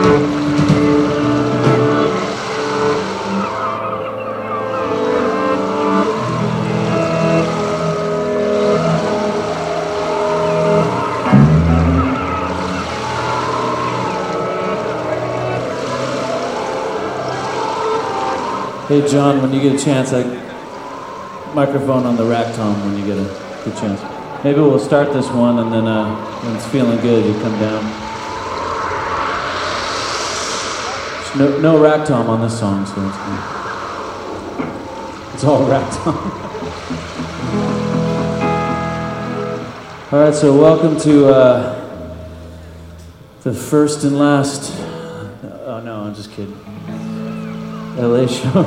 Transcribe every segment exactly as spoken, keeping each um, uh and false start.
Hey John, when you get a chance, I microphone on the rack tom when you get a good chance. Maybe we'll start this one, and then uh, when it's feeling good, you come down. There's no, no rack tom on this song, so it's good. It's all rack tom. All right, so welcome to uh, the first and last. Oh no, I'm just kidding. L A show.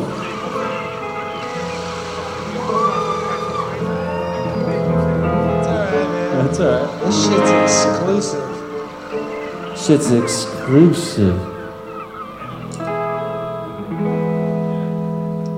That's alright. This shit's exclusive. Shit's exclusive.